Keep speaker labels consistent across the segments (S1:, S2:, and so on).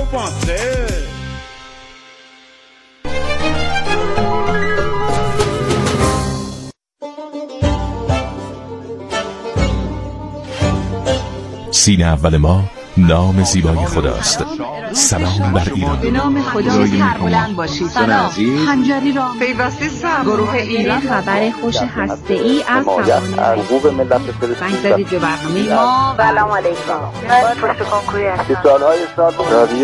S1: pensez?
S2: سینه اول ما نام زیبای خداست. سلام بر ایران.
S3: به نام خدا سربلند باشید. سلام خنجری را پیوسته سر گروه ایران خبر خوش هسته‌ای از سوانح
S4: حقوق ملت فلسطین
S3: زدید به برنامه ما. سلام علیکم. من پشت کنکوری هستم.
S4: سالهای سال رادیو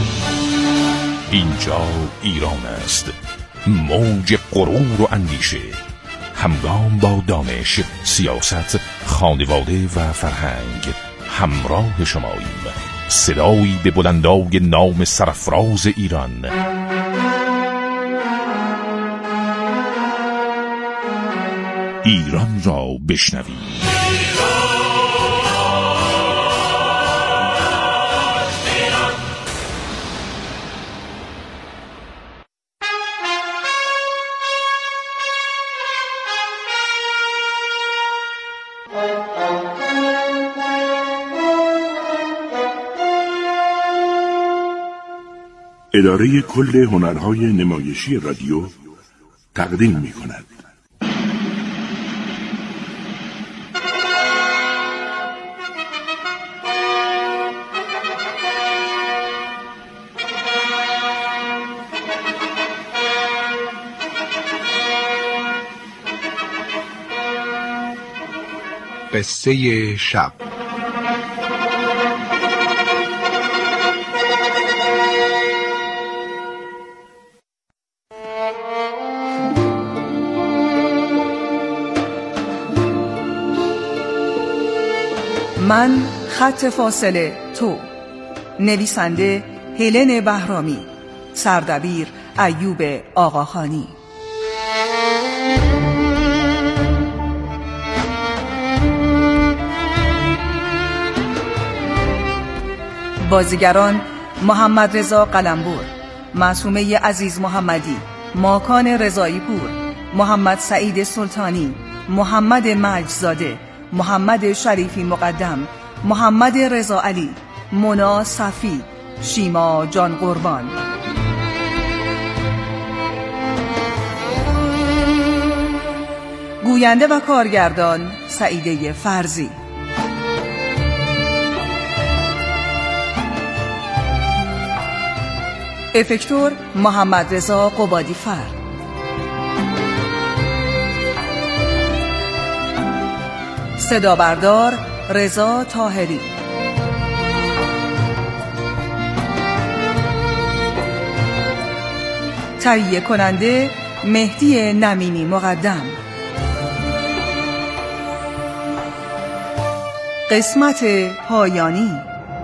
S2: اینجا ایران است. موج غرور و اندیشه، همگام با دانش، سیاست، خانواده و فرهنگ همراه شماییم. صدایی به بلندای نام سرفراز ایران. ایران را بشنوید.
S5: اداره کل هنرهای نمایشی رادیو تقدیم می کند.
S6: قصه شب.
S7: من خط فاصله تو. نویسنده هلن بهرامی. سردبیر ایوب آقاخانی. بازیگران: محمد رضا قلمبر، معصومه عزیز محمدی، ماکان رضایی پور، محمد سعید سلطانی، محمد مجدزاده، محمد شریفی مقدم، محمد رضا علی، مونا صفی، شیما جان قربان. گوینده و کارگردان: سعیده فرزی. افکتور: محمد رضا قبادی فر. صدا بردار: رضا طاهری. تهیه کننده: مهدی نمینی مقدم. قسمت پایانی.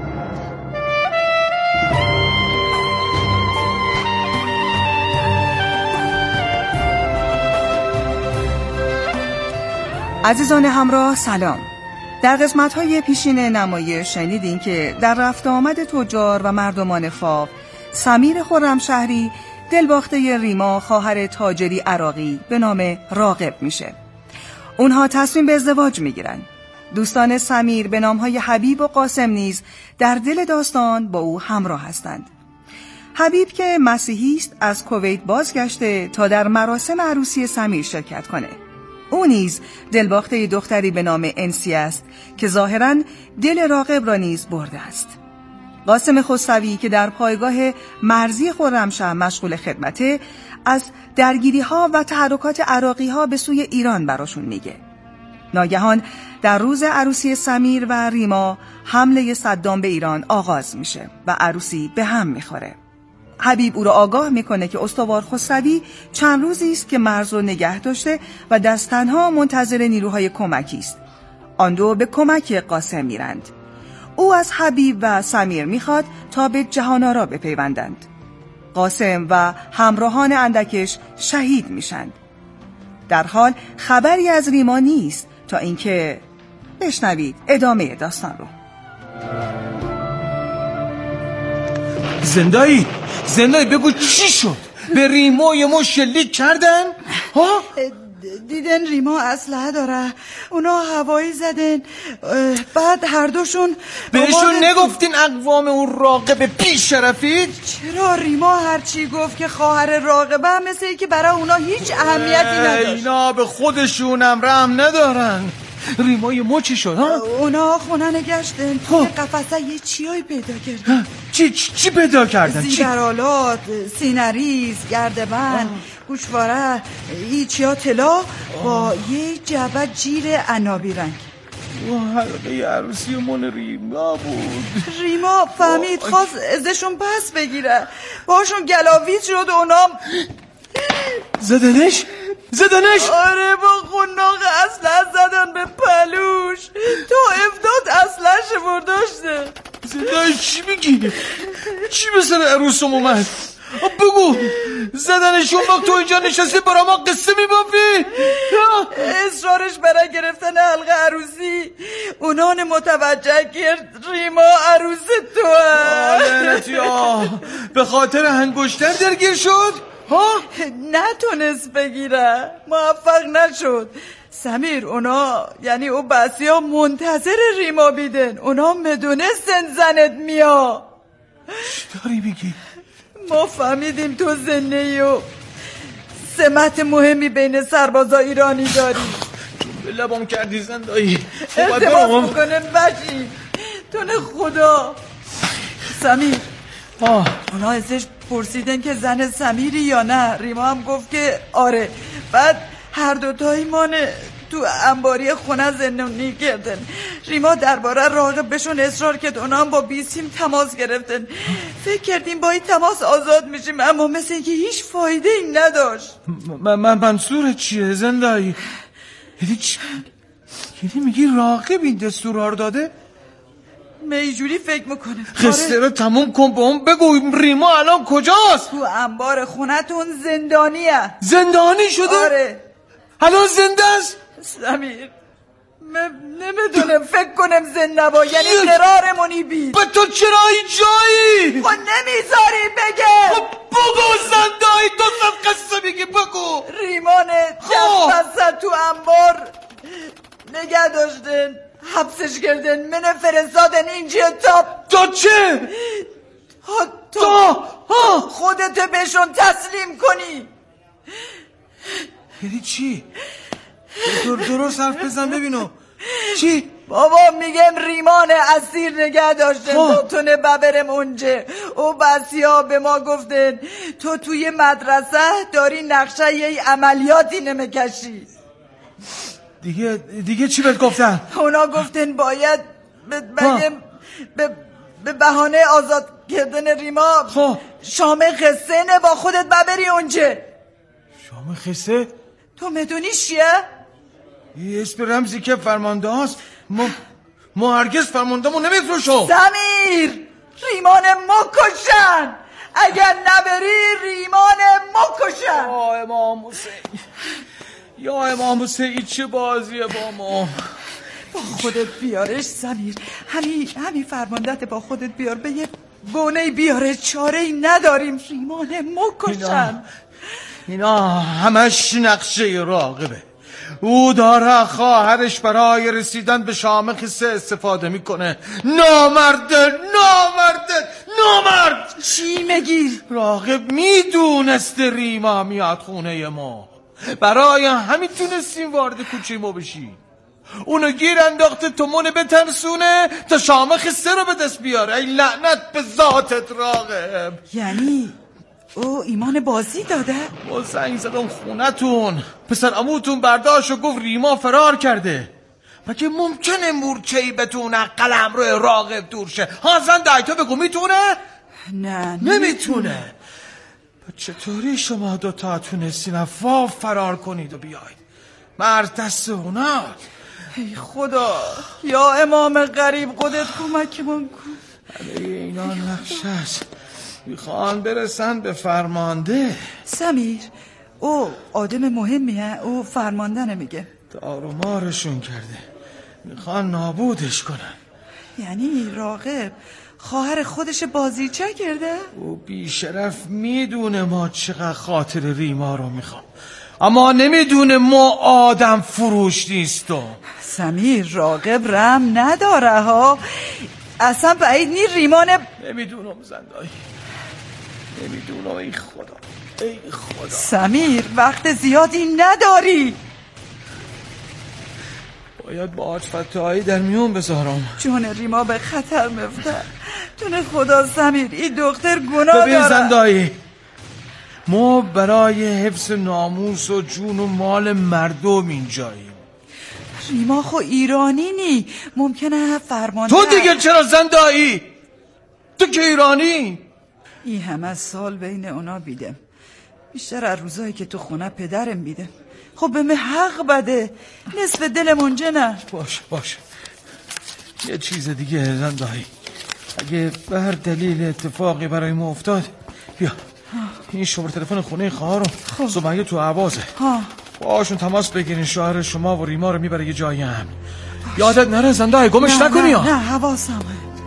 S7: عزیزان همراه سلام. در قسمت‌های پیشین نمایش شنیدین که در رفت آمد تجار و مردمان فاو، سمیر خرمشهری دلباخته ریما خواهر تاجری عراقی به نام راغب میشه. اونها تصمیم به ازدواج میگیرن. دوستان سمیر به نامهای حبیب و قاسم نیز در دل داستان با او همراه هستند. حبیب که مسیحی است از کویت بازگشته تا در مراسم عروسی سمیر شرکت کنه. او نیز دلباخته دختری به نام انسی است که ظاهراً دل راغب را نیز برده است. قاسم خسروی که در پایگاه مرزی خرمشهر مشغول خدمته، از درگیری‌ها و تحرکات عراقی‌ها به سوی ایران براشون میگه. ناگهان در روز عروسی سمیر و ریما حمله صدام به ایران آغاز میشه و عروسی به هم میخوره. حبیب او را آگاه میکنه که استوار خسروی چند روزی است که مرز رو نگه داشته و دست تنها منتظر نیروهای کمکی است. آن دو به کمک قاسم میرند. او از حبیب و سمیر میخواد تا به جهان‌آرا بپیوندند. قاسم و همراهان اندکش شهید میشند. در حال خبری از ریما نیست تا اینکه بشنوید ادامه داستان رو.
S8: زندایی بگو چی شد؟ به ریمای ما شلیک کردن؟ ها؟
S1: دیدن ریما اسلحه داره، اونا هوایی زدن، بعد هر دوشون
S8: بهشون نگفتین اقوام اون راقب پیش شرفید؟
S1: چرا؟ ریما هرچی گفت که خواهر راقبه هم مثل ای که برای اونا هیچ اهمیتی نداشت.
S8: اینا به خودشونم رحم ندارن. ریمای ما چی شد ها؟
S1: اونا خونه نگشتن، توی قفسه یه چیایی پیدا کردن.
S8: چی پیدا کردن؟
S1: زیورالات، سینریز، گردبند، گوشواره، چیا طلا با یه جعبه جیر عنابی رنگ.
S8: حلقه عروسی من ریما بود.
S1: ریما فهمید خواست ازشون پس بگیره، باشون گلاویز شد. اونا
S8: زدنش؟
S1: آره، با خوناق اسلحه زدن به پلوش تا افتاد اسلحه‌ش برداشته.
S8: زدنش چی میگی؟ چی به سر عروسم اومد؟ بگو زدنشون وقت تو اینجا نشستی برای ما قصه میبافی؟
S1: اصرارش برای گرفتن حلقه عروسی اونان متوجه کرد ریما عروس تو
S8: لعنتی به خاطر انگشتر درگیر شد؟
S1: نتونست بگیره، موفق نشد. سمیر اونا یعنی او بسی ها منتظر ریما بیدن، اونا مدونستن زنت میا.
S8: چی داری میگی؟
S1: ما فهمیدیم تو زنهی و سمت مهمی بین سربازا ایرانی داری.
S8: به لبام کردی زندایی.
S1: ارتباط میکنه بشی تونه خدا. سمیر اونا ازش پرسیدن که زن سمیری یا نه، ریما هم گفت که آره. بعد هر دوتایی مانه تو انباری خونه زندانی کردن. ریما درباره راقب بهشون اصرار کرد، اونا هم با بیسیم تماس گرفتن. فکر کردیم با این تماس آزاد میشیم، اما مثل اینکه هیچ فایده ای نداشت.
S8: منظور چیه زندایی؟ یعنی میگی راقب این دستور داده؟
S1: اینجوری فکر میکنه.
S8: قصه رو تموم کن به اون بگو ریما الان کجاست؟
S1: تو انبار خونتون زندانیه.
S8: زندانی شده؟
S1: آره.
S8: الان زنده است؟
S1: سمیر نمیدونم، فکر کنم زنده با یعنی قرارمونی بید.
S8: به تو چرا اینجایی؟
S1: خب نمیذاری بگه.
S8: خب بگو زندایی، تو سب قصه میگی بگو.
S1: ریمانه دست تو انبار نگه داشتن، حبسش کردن، منو فرستادن اینجا تا
S8: چه؟
S1: تا خودت بهشون تسلیم کنی.
S8: یعنی چی؟ درست حرف بزن ببینو. چی؟
S1: بابا میگم ریمان اسیر نگه داشتن تا تونه ببرم اونجا. او بسی ها به ما گفتن تو توی مدرسه داری نقشه یه عملیاتی نمیکشی.
S8: دیگه چی بهت گفتن؟
S1: اونا گفتن باید بگم به بهانه آزاد کردن ریما شام خسته نه با خودت ببری اونجا.
S8: شام خسته؟
S1: تو میدونی چیه؟
S8: یه اسم رمزی که فرمانده هست. ما هرگز فرمانده مو نمیفروشم.
S1: سمیر ریمان مکشن، اگر نبری ریمان مکشن.
S8: یا امام حسین چه بازیه با ما.
S1: با خودت بیارش سمیر، همین فرماندت با خودت بیار، به یه گونه بیاره، چاره ای نداریم. ریمان مکشن.
S8: اینا همش نقشه راقبه. او داره خواهرش برای رسیدن به شام خسته استفاده میکنه. نامرد.
S1: چی میگی؟
S8: راقب میدونست ریما میاد خونه ما، برای همین تونستیم وارد کوچه ما بشی. اونو گیر انداخته تو منو بترسونه تا شام خسته رو به دست بیاره. ای لعنت به ذاتت راقب.
S1: یعنی او ایمان بازی داده؟
S8: با زنگ زدم خونتون، پسر عموتون برداشت و گفت ریما فرار کرده. مگه ممکنه مورچه‌ای بتونه قلم روی راقب دور شه؟ زن دایتو بگو میتونه؟
S1: نه
S8: نمیتونه. چطوری شما دوتا تونستین افواف فرار کنید و بیاید؟ مرد دست اونا.
S1: ای خدا، یا امام غریب خودت کمکمون کن.
S8: اینا نقشه است، میخوان برسن به فرمانده.
S1: سمیر او آدم مهمیه، او فرمانده نمیگه.
S8: دارومارشون کرده، میخوان نابودش کنن.
S1: یعنی راقب خواهر خودش بازیچه کرده؟
S8: او بیشرف میدونه ما چقدر خاطر ریما رو میخوام. اما نمیدونه ما آدم فروش نیستم.
S1: سمیر راغب رحم نداره ها، اصلا بعید نی ریمان.
S8: نمیدونم زندایی، نمیدونم. ای خدا، ای خدا.
S1: سمیر وقت زیادی نداری،
S8: باید با حاج فتاحی در میون بذارم.
S1: جون ریما به خطر مفته. جون خدا سمیر، این دختر گناه داره.
S8: ببین زندایی، ما برای حفظ ناموس و جون و مال مردم اینجاییم.
S1: ریما خو ایرانی نی، ممکنه فرمانده.
S8: تو دیگه چرا زندایی؟ تو که ایرانی؟
S1: این همه سال بین اونا بیدم، بیشتر از روزایی که تو خونه پدرم بیدم. خب به من حق بده، نصف دلمون جنه.
S8: باشه یه چیز دیگه زندایی، اگه به هر دلیل اتفاقی برای ما افتاد، بیا این شماره تلفن خونه خواهرم سمیه تو عوازه، باشون تماس بگیرین، شوهر شما و ریما رو میبره یه جایی هم. یادت نره زندایی، گمش نکنی.
S1: نه حواسمه.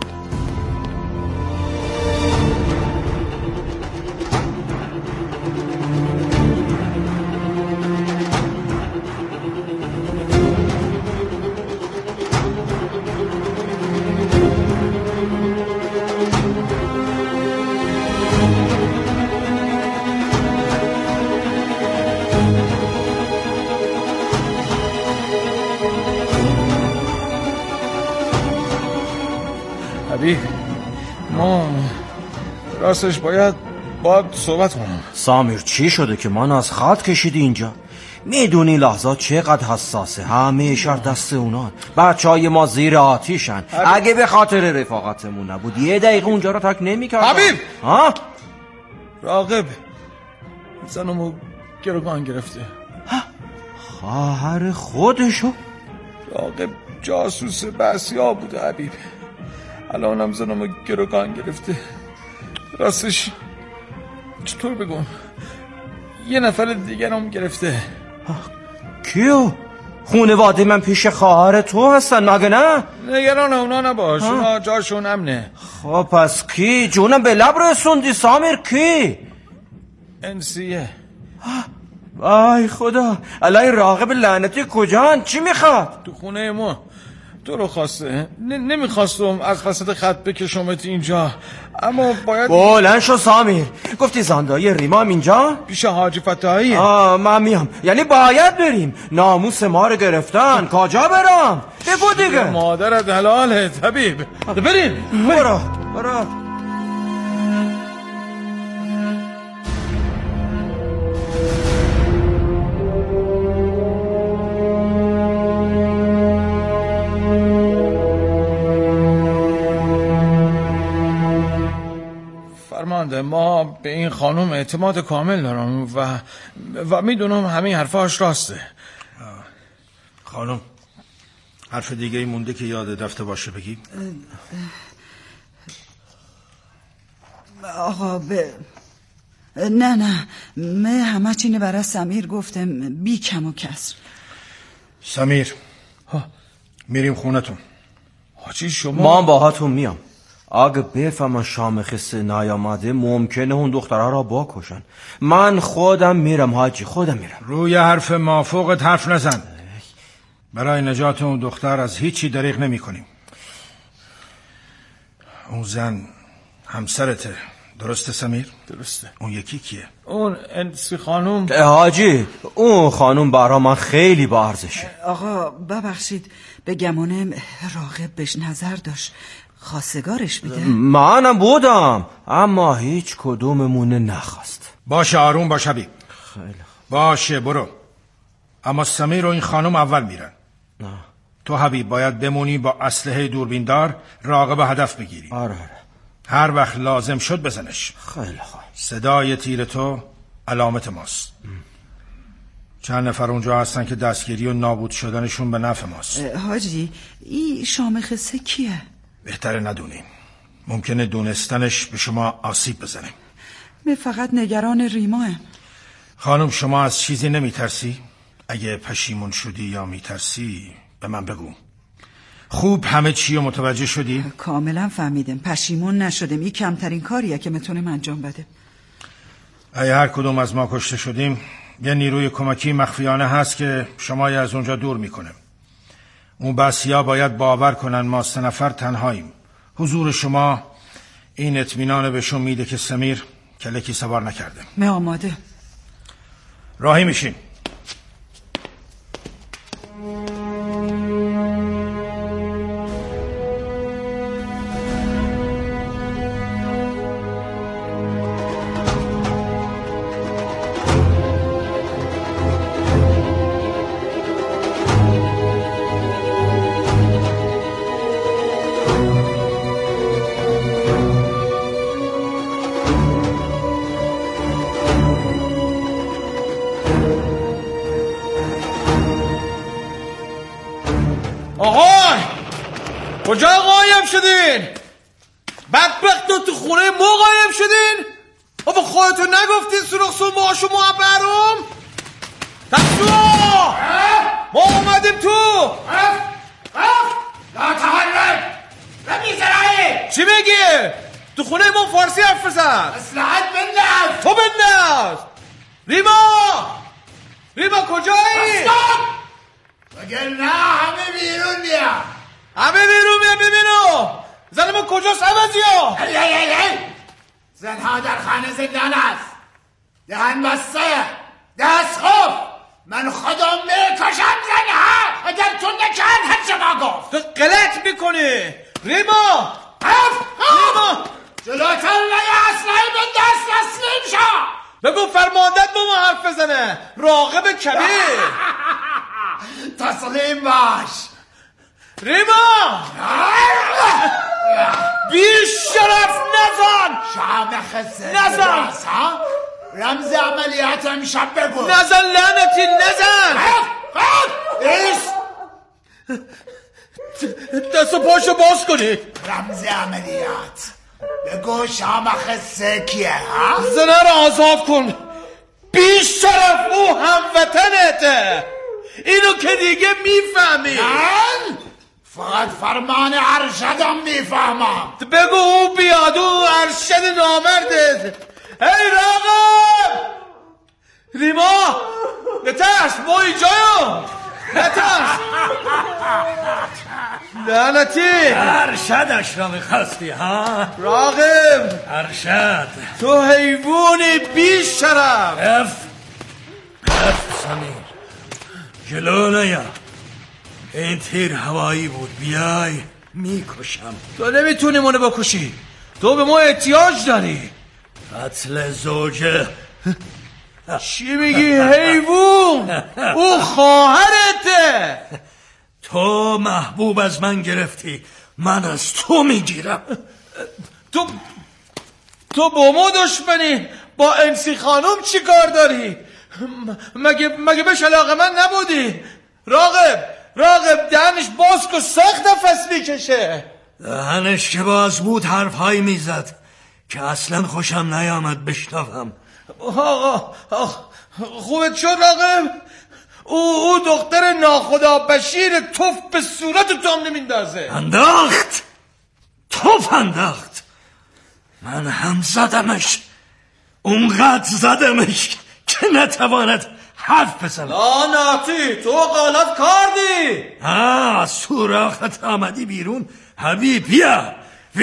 S8: ما راستش باید صحبت کنم.
S9: سامیر چی شده که من از خط کشیدی اینجا؟ میدونی لحظات چقدر حساسه، همه شر دست اونان. بچهای ما زیر آتیشن. اگه به خاطر رفاقتمون نبود یه دقیقه اونجا رو ترک نمی‌کردم.
S8: حبیب
S9: ها؟
S8: راغب زنمو گروگان گرفته.
S9: خواهر خودشو؟
S8: راغب جاسوس بسیا بوده حبیب، الانم زنمو گروگان گرفته. راستش چطور بگم، یه نفر دیگر هم گرفته.
S9: کیو؟ خونواده من پیش خواهر تو هستن مگه نه؟
S8: نگران اونا نباش، اونا جاشون امنه.
S9: خب پس کی؟ جونم به لب رسوندی سامیر. کی؟
S8: انسیه.
S9: وای خدا، الان راغب لعنتی کجان؟ چی میخواد؟
S8: تو خونه ما تو رو خواسته. نمیخواستم از وسط خط بکشمت اینجا، اما باید.
S9: بلند شو سامیر، گفتی زندایی ریمام اینجا؟
S8: پیش حاج فتاحیه.
S9: من میام، یعنی باید بریم. ناموس ما رو گرفتن، کجا برم؟ بگو دیگه.
S8: مادرت حلالت حبیب، بریم.
S9: برو.
S8: ما به این خانم اعتماد کامل دارم و میدونم همه حرفاش راسته.
S6: خانم حرف دیگه ای مونده که یاد رفته باشه بگی؟
S1: آقا نه من همه چینه برای سمیر گفتم، بی کم و کسر.
S6: سمیر میریم خونتون.
S8: حاجی شما؟
S9: ما با هاتون میام. اگه بفهمن شامخ نیامده ممکنه اون دخترها را بکشن. من خودم میرم حاجی، خودم میرم.
S6: روی حرف مافوقت حرف نزن. برای نجات اون دختر از هیچی دریغ نمی کنیم. اون زن همسرته، درسته سمیر؟
S8: درسته.
S6: اون یکی کیه؟
S8: اون انسی خانم.
S9: حاجی اون خانم برا من خیلی با ارزشه.
S1: آقا ببخشید، به گمانم راغب بهش نظر داشت، خواستگارش بیده.
S9: منم بودم اما هیچ کدوممونه نخواست.
S6: باشه آروم باش حبیب.
S9: خیلی
S6: باشه برو. اما سمیر و این خانم اول میرن.
S9: نه.
S6: تو حبیب باید بمونی با اسلحه دوربیندار راغب هدف بگیری.
S9: آره.
S6: هر وقت لازم شد بزنش.
S9: خیلی خوب.
S6: صدای تیر تو علامت ماست. چند نفر اونجا هستن که دستگیری و نابود شدنشون به نفع ماست.
S1: حاجی این شامخ سه کیه؟
S6: بهتره ندونیم، ممکنه دونستنش به شما آسیب بزنه.
S1: من فقط نگران ریماه.
S6: خانم شما از چیزی نمیترسی؟ اگه پشیمون شدی یا میترسی به من بگو. خوب همه چی رو متوجه شدی؟
S1: کاملا فهمیدم، پشیمون نشدم. این کمترین کاریه که میتونم انجام بده.
S6: اگه هر کدوم از ما کشته شدیم یه نیروی کمکی مخفیانه هست که شما از اونجا دور میکنه. اون بسیا باید باور کنن ما 3 نفر تنهاییم. حضور شما این اطمینان بهشون میده که سمیر کلکی سوار نکرده.
S1: من آماده.
S6: راهی میشین.
S8: آهای کجا قایم شدین؟ بدبخت تو خونه ما قایم شدین؟ آبا خودتون نگفتین سرخسون با شما برام؟ ترسو ما اومدیم تو.
S10: لا تحرک نمیزرعی.
S8: چی میگی؟ تو خونه ما فارسی حرف بزن.
S10: اصلاحات بنداز.
S8: تو بنداز. ریما کجایی؟
S10: استاپ. مگر نه همه بیرون بیا.
S8: همه بیرون بیا ببینو. زن ما کجاست عوضیا؟
S10: زنها در خانه زندان است. دهن بسته. دست خوب. من خودم میکشم زنها. اگر تو نکرد هر شما گفت.
S8: تو غلط میکنی. ریما
S10: جلوتر نیا اسلحه بنداز تسلیم شو.
S8: بگو فرماندت با ما حرف بزنه. راقب کبیر.
S10: تسلیم باش.
S8: ریما بی شرف نزن.
S10: شامخ
S8: نزن.
S10: رمز عملیات امشب بگو.
S8: نزن لعنتی نزن. دست و پاشو باز کنی.
S10: رمز عملیات بگو. شامخ کیه ها؟
S8: زنه رو آزاد کن. بی شرف او هموطنته. اینو که دیگه میفهمی.
S10: من فقط فرمان ارشدم میفهمم.
S8: بگو او بیاد. او ارشد نامرده. ای راقب ریما نترس ما اینجایم. نترس لعنتی.
S11: ارشدش را میخواستی ها؟
S8: راقب
S11: ارشد
S8: تو حیوانی بی شرف.
S11: اف سمیر جلو نیا. این تیر هوایی بود. بیای میکشم.
S8: تو نمیتونی منو بکشی. تو به ما احتیاج داری.
S11: قتل زوجه.
S8: چی میگی حیوان؟ او خواهرته.
S11: تو محبوب از من گرفتی. من از تو میگیرم.
S8: تو با ما دشمنی. با انسی خانم چی کار داری؟ مگه بهش علاقه من نبودی؟ راقب دهنش باز که سخت نفس میکشه.
S11: دهنش که باز بود حرفهایی میزد که اصلا خوشم نیامد بشنوم.
S8: خوبت شد راقب؟ او دختر ناخدا بشیر توف به صورت تو هم نمیندازه.
S11: انداخت. توف انداخت. من هم زدمش. اونقدر زدمش که نتواند حرف بزنم.
S8: لعنتی تو غلط کردی.
S11: از سوراخت آمدی بیرون. حبیب بیا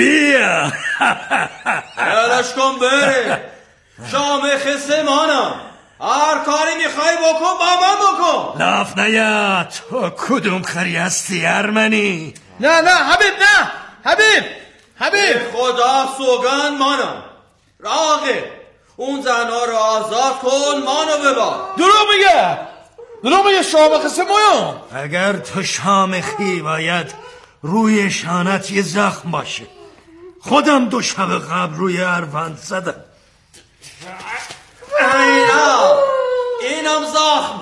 S8: یادش کن بره. شامخ سمانم. هر کاری میخوای بکن با من بکن.
S11: لاف نیا. تو کدوم خری هستی ارمنی؟
S8: نه حبیب خدا سوگن مانم. راقب اون زنها رو آزاد کن. مانو ببار. دروغ میگه شامخ سمانم.
S11: اگر تو شامخی باید روی شانت یه زخم باشه. خودم 2 شب قبل روی اروند زدم.
S8: اینم زخم.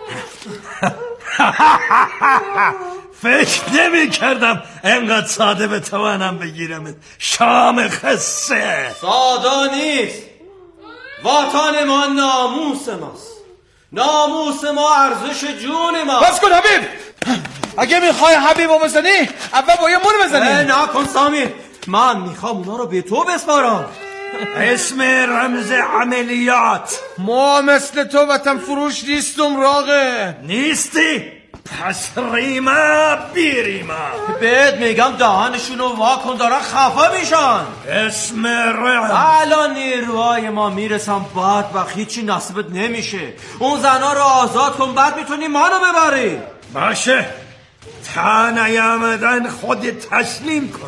S11: فکر نمی کردم انقدر ساده بتوانم بگیرم. شامخ
S8: ساده نیست. وطن ما ناموس ماست. ناموس ما ارزش جون ما. بس کن حبیب. اگه میخوای حبیبو بزنی اول با یه مون بزنی.
S9: نه کن سامیر. من میخوام اونا رو به تو بسپارم.
S11: اسم رمز عملیات.
S8: ما مثل تو وطن فروش نیستم راقه.
S11: نیستی؟ پس ریما بیریما.
S9: بهت میگم دهانشونو واکن دارن خفه میشن.
S11: اسم رمز.
S9: الان نیروهای ما میرسن بعد و هیچی نصیبت نمیشه. اون زنا رو آزاد کن بعد میتونی منو ببری.
S11: باشه تا نیامدن خود تسلیم کن.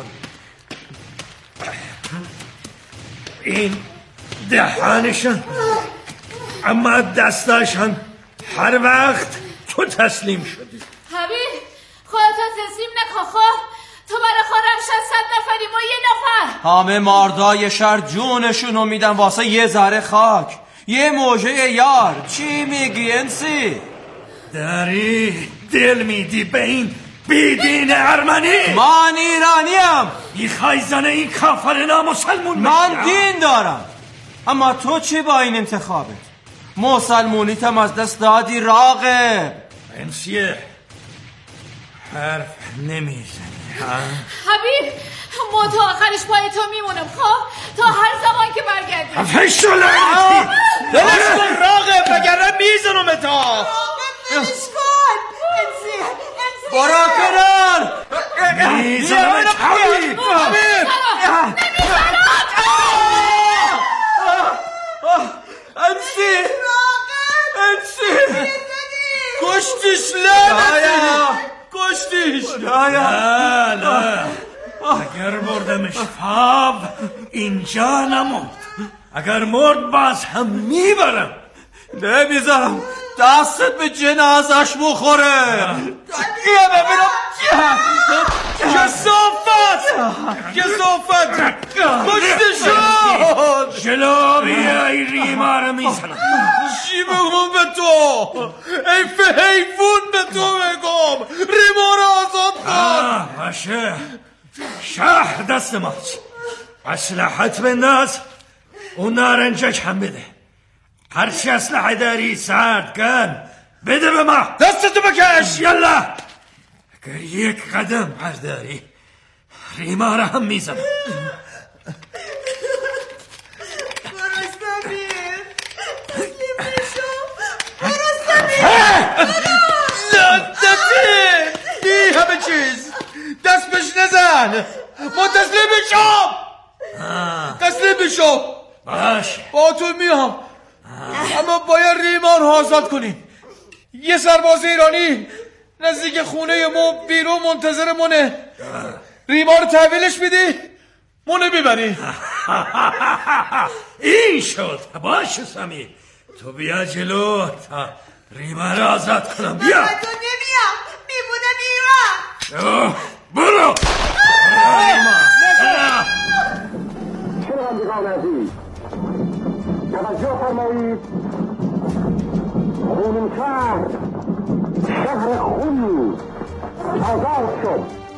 S11: این دهانشان اما دستاشان هر وقت تو تسلیم شدی.
S12: حبیب خودتو تسلیم نکن. خب تو برای خودم 600 نفری ما 1 نفر.
S9: همه مردای شهر جونشونو میدن واسه یه ذره خاک، یه موجه یار. چی میگی انسی؟
S11: داری دل میدی به این بیدین ارمنی؟
S9: من ایرانیم.
S11: میخوای زن این کافر نامسلمون؟
S9: من دین دارم. اما تو چی با این انتخابت؟ مسلمونیتم از دست دادی راقب.
S11: انسیه حرف نمیزنی.
S12: حبیب ما تا آخرش پای تو میمونم. خب تا هر زمان که برگردی.
S11: حفش تو لعنتی.
S8: دلش کن راقب بگرم میزنم تا.
S1: دلش کن انسی.
S9: برا کنن
S11: میزنم تا.
S8: حبیب انسی کشتیش لعنتی. کشتیش.
S11: نه اگر بردمش فاو اینجا نمرد. اگر مرد باز هم میبرم.
S9: نمیذارم دستت به جنازش بخوره. یه ببینم
S8: کسافت کشتشون.
S11: جلو بیای ریما رو میزنم.
S8: چی بگم به تو؟ حیوان به تو بگم ریما رو آزاد کن.
S11: باشه شهر دست ماست. اسلحت بنداز اون نارنجک هم بده. هرچی اسلحه داری سرد کن بده به ما.
S8: دستتو بکش.
S11: یالا اگر یک قدم برداری ریما را هم میزنم.
S8: بی همه چیز دست بش نزن. ما تسلیم بشو.
S11: باش
S8: با تو میام. اما باید ریمان آزاد کنیم. یه سرباز ایرانی نزدیک خونه ما بیرون منتظر مونه. ریما رو تحویلش میدی مونه میبری.
S11: این شد. باشه سمی تو بیا جلو تا ریما رو آزاد کنم. بیا.
S1: من تو نمیام میمونم ایران.
S11: برو.
S13: شنوندگان عزیز توجه فرمایید. خونین شهر خونی آزاد شد.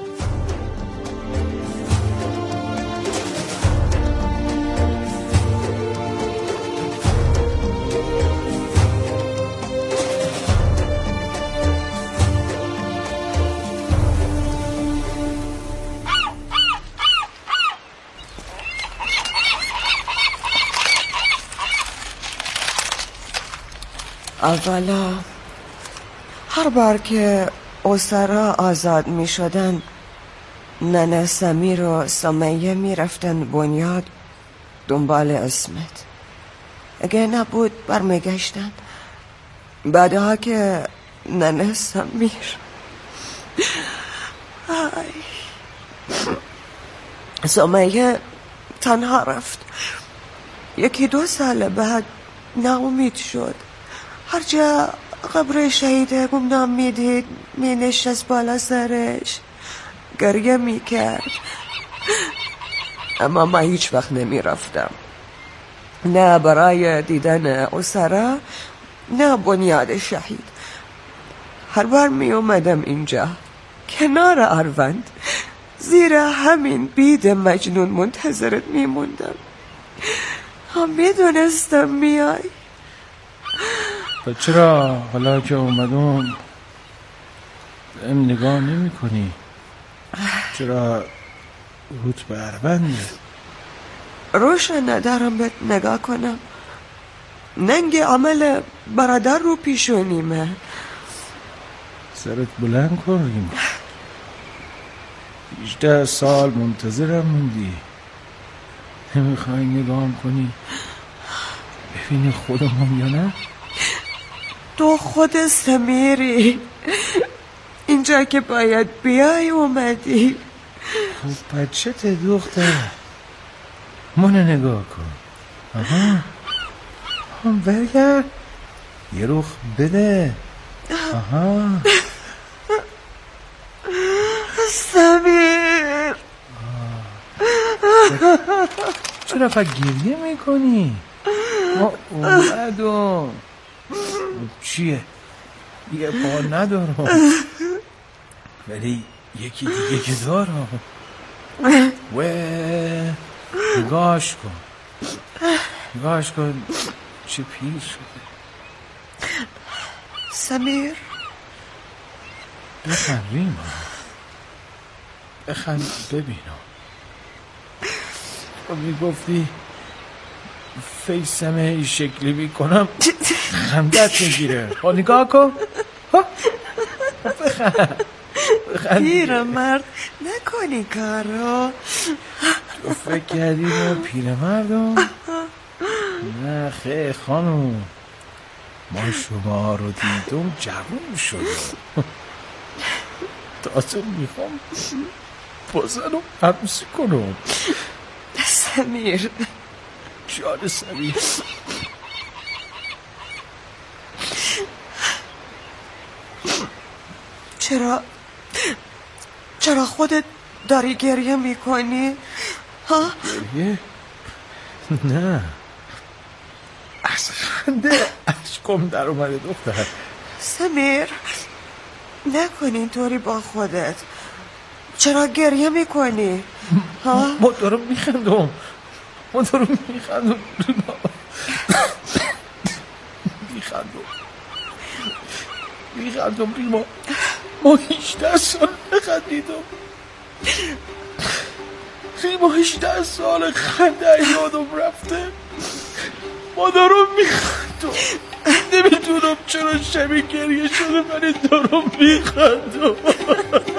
S7: اولا هر بار که اسرا آزاد می شدن ننه سمیر و سمیه می رفتن بنیاد دنبال اسمت. اگه نبود برمیگشتن. بعدها که ننه سمیر سمیه تنها رفت. 1-2 سال بعد ناامید شد. هر جا قبر شهیده گمنام میدید می نشست بالا سرش گریه میکرد. اما من هیچ وقت نمی رفتم، نه برای دیدن اسرا نه بنیاد شهید. هر بار می اومدم اینجا کنار اروند زیر همین بید مجنون منتظرت می موندم. هم میدونستم میای.
S6: چرا حالا که اومدم نگاه نمی کنی؟ چرا روت به ارونده؟
S14: روشن ندارم بهت نگاه کنم. ننگ عمل برادر رو پیشونیمه.
S8: سرت بلند کن ریما. 18 سال منتظرم موندی. نمیخوای نگاهم کنی ببینی خودمون یا نه؟
S14: تو خود سمیری، اینجا که باید بیای اومدی.
S8: خب بچه ته دختر منو نگاه کن. هم برگرد یه رخ بده.
S14: سمیر
S8: چرا فقط گریه میکنی؟ ما اومدم. چیه؟ یه پا ندارم ولی یکی دیگه که دارم. نگاش کن چه پیر شده.
S14: سمیر
S8: بخند ریما، بخند ببینم. تو میگفتی فیسم این شکلی میکنم خندت میگیره. نگاه کن. بخند.
S14: پیر مرد نکنی کارو.
S8: تو فکر کردی ما پیر مردم؟ نه خیلی خانم، ما شما رو دیدم جوون شدم. تازه میخوام بازنم عروسی کنم.
S14: سمیر
S8: جان سمیر،
S14: چرا خودت داری گریه میکنی؟
S8: گریه؟ نه، از خنده اشکم در اومده دختر.
S14: سمیر نکن اینطوری با خودت. چرا گریه میکنی؟
S8: ما دارم میخندم ریما. ما 18 سال نخندیدم ریما. 18 سال خنده یادم رفته. ما دارم میخندم. نمیدونم چرا شبیه گریه شده ولی دارم میخندم.